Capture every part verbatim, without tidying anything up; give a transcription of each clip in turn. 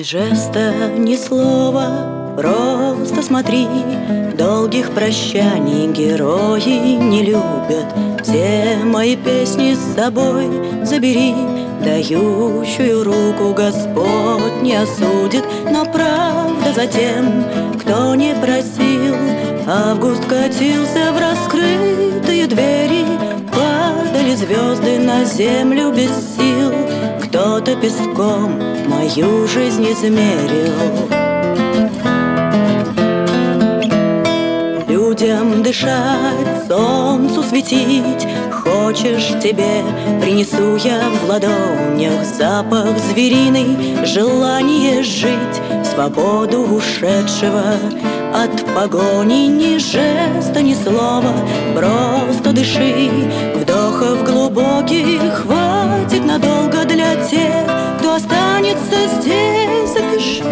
жеста, ни слова, просто смотри. Долгих прощаний герои не любят. Все мои песни с собой забери. Дающую руку Господь не осудит, но правда за тем, кто не просил. Август катился в раскрытые двери, падали звезды на землю без сил. Кто-то песком мою жизнь измерил. Людям дышать, солнцу светить. Хочешь, тебе принесу я в ладонях запах звериный, желание жить, свободу ушедшего от погони. Ни жеста, ни слова, просто дыши. Вдохов глубоких хватит надолго для тех, кто останется здесь. Запиши.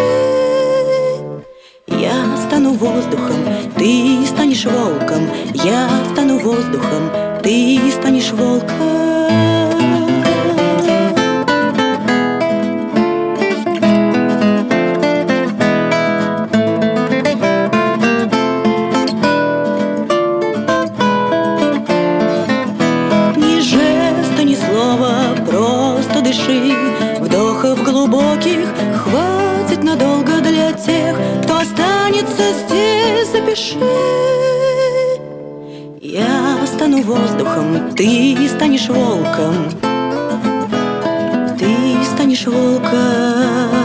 Я стану воздухом, ты станешь волком. Я стану воздухом, ты станешь волком. Ни жеста, ни слова, просто дыши. Вдохов глубоких хватит надолго для тех, кто останется здесь. Запиши. Я стану воздухом, ты станешь волком. Ты станешь волком.